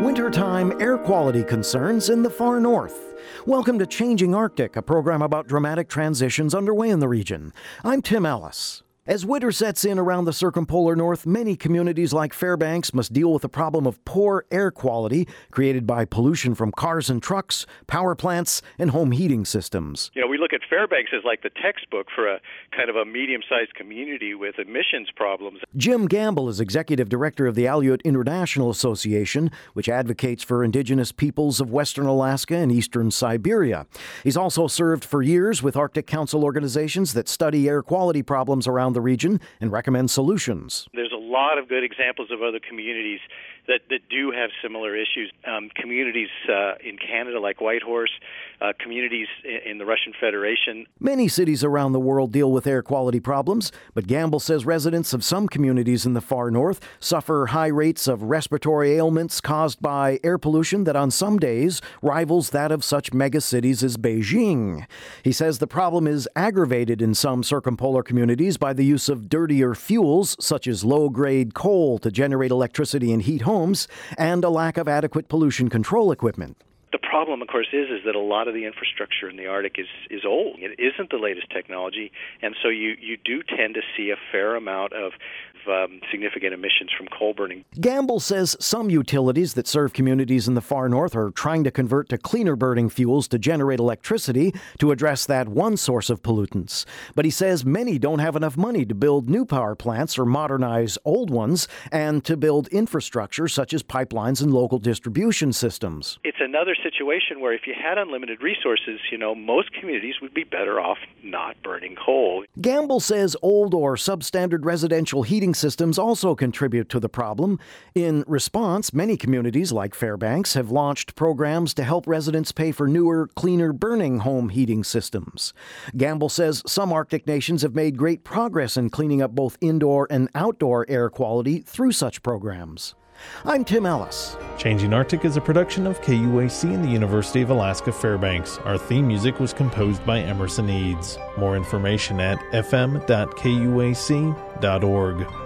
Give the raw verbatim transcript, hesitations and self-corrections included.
Wintertime air quality concerns in the far north. Welcome to Changing Arctic, a program about dramatic transitions underway in the region. I'm Tim Ellis. As winter sets in around the circumpolar north, many communities like Fairbanks must deal with the problem of poor air quality created by pollution from cars and trucks, power plants, and home heating systems. You know, we look at Fairbanks as like the textbook for a kind of a medium-sized community with emissions problems. Jim Gamble is executive director of the Aleut International Association, which advocates for indigenous peoples of western Alaska and eastern Siberia. He's also served for years with Arctic Council organizations that study air quality problems around the region and recommend solutions. There's a lot of good examples of other communities that, that do have similar issues. Um, communities uh, in Canada like Whitehorse, uh, communities in, in the Russian Federation. Many cities around the world deal with air quality problems, but Gamble says residents of some communities in the far north suffer high rates of respiratory ailments caused by air pollution that on some days rivals that of such megacities as Beijing. He says the problem is aggravated in some circumpolar communities by the use of dirtier fuels, such as low-grade coal to generate electricity and heat homes, and a lack of adequate pollution control equipment. The problem, of course, is is that a lot of the infrastructure in the Arctic is, is old. It isn't the latest technology, and so you, you do tend to see a fair amount of um, significant emissions from coal burning. Gamble says some utilities that serve communities in the far north are trying to convert to cleaner burning fuels to generate electricity to address that one source of pollutants. But he says many don't have enough money to build new power plants or modernize old ones and to build infrastructure such as pipelines and local distribution systems. It's another situation where if you had unlimited resources, you know, most communities would be better off not burning coal. Gamble says old or substandard residential heating systems also contribute to the problem. In response, many communities like Fairbanks have launched programs to help residents pay for newer, cleaner burning home heating systems. Gamble says some Arctic nations have made great progress in cleaning up both indoor and outdoor air quality through such programs. I'm Tim Ellis. Changing Arctic is a production of K U A C and the University of Alaska Fairbanks. Our theme music was composed by Emerson Eads. More information at f m dot k u a c dot org.